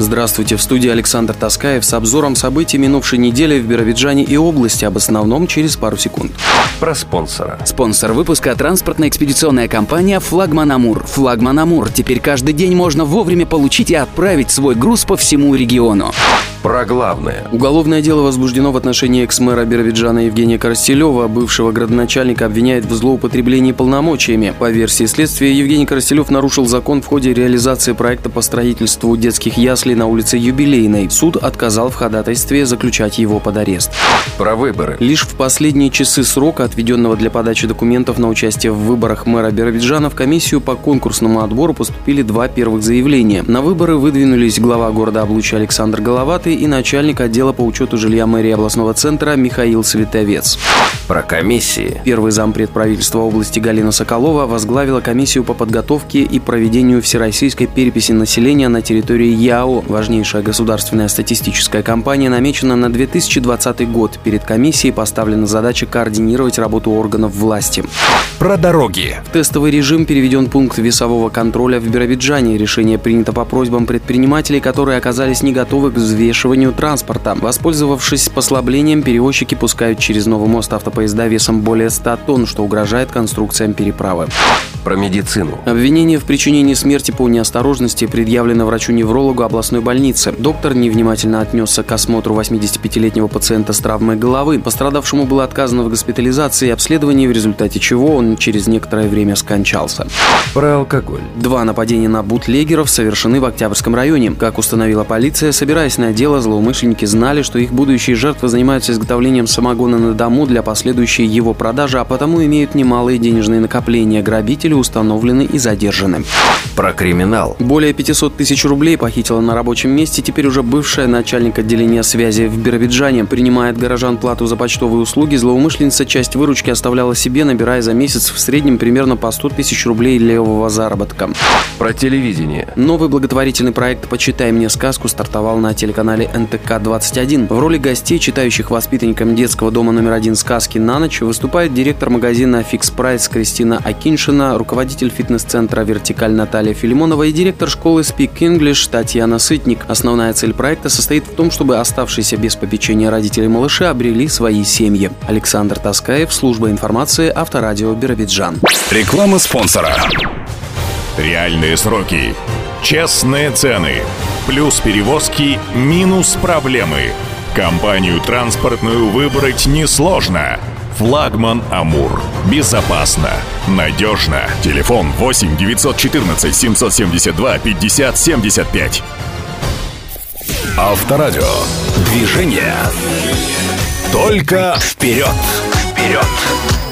Здравствуйте, в студии Александр Таскаев с обзором событий минувшей недели в Биробиджане и области, об основном через пару секунд. Про спонсора. Спонсор выпуска — транспортно-экспедиционная компания «Флагман Амур». «Флагман Амур». Теперь каждый день можно вовремя получить и отправить свой груз по всему региону. Про главное. Уголовное дело возбуждено в отношении экс-мэра Биробиджана Евгения Коростелева. Бывшего градоначальника обвиняют в злоупотреблении полномочиями. По версии следствия, Евгений Коростелев нарушил закон в ходе реализации проекта по строительству детских яслей на улице Юбилейной. Суд отказал в ходатайстве заключать его под арест. Про выборы. Лишь в последние часы срока, отведенного для подачи документов на участие в выборах мэра Биробиджана, в комиссию по конкурсному отбору поступили 2 первых заявления. На выборы выдвинулись глава города Облучья Александр Головатый и начальник отдела по учету жилья мэрии областного центра Михаил Световец. Про комиссии. Первый зампред правительства области Галина Соколова возглавила комиссию по подготовке и проведению всероссийской переписи населения на территории ЯО. Важнейшая государственная статистическая кампания намечена на 2020 год. Перед комиссией поставлена задача координировать работу органов власти. Про дороги. В тестовый режим переведен пункт весового контроля в Биробиджане. Решение принято по просьбам предпринимателей, которые оказались не готовы к взвешиванию транспорта. Воспользовавшись послаблением, перевозчики пускают через новый мост автопоезда весом более 100 тонн, что угрожает конструкциям переправы. Про медицину. Обвинение в причинении смерти по неосторожности предъявлено врачу-неврологу областной больницы. Доктор невнимательно отнесся к осмотру 85-летнего пациента с травмой головы. Пострадавшему было отказано в госпитализации и обследовании, в результате чего он через некоторое время скончался. Про алкоголь. 2 нападения на бутлегеров совершены в Октябрьском районе. Как установила полиция, собираясь на дело, злоумышленники знали, что их будущие жертвы занимаются изготовлением самогона на дому для последующей его продажи, а потому имеют немалые денежные накопления. Грабители установлены и задержаны. Про криминал. Более 500 тысяч рублей похитила на рабочем месте теперь уже бывшая начальник отделения связи в Биробиджане. Принимая от горожан плату за почтовые услуги, злоумышленница часть выручки оставляла себе, набирая за месяц в среднем примерно по 100 тысяч рублей левого заработка. Про телевидение. Новый благотворительный проект «Почитай мне сказку» стартовал на телеканале НТК-21. В роли гостей, читающих воспитанникам детского дома номер 1 «Сказки на ночь», выступает директор магазина «Фикс Прайс» Кристина Акиншина, руководитель фитнес-центра «Вертикаль» Наталья Филимонова и директор школы Speak English Татьяна Сытник. Основная цель проекта состоит в том, чтобы оставшиеся без попечения родители малыши обрели свои семьи. Александр Таскаев, служба информации, Авторадио Биробиджан. Реклама спонсора. Реальные сроки. Честные цены. Плюс перевозки, минус проблемы. Компанию транспортную выбрать несложно. «Флагман Амур». Безопасно, надежно. Телефон 8 914 772 50 75. Авторадио. Движение. Только вперед. Вперед.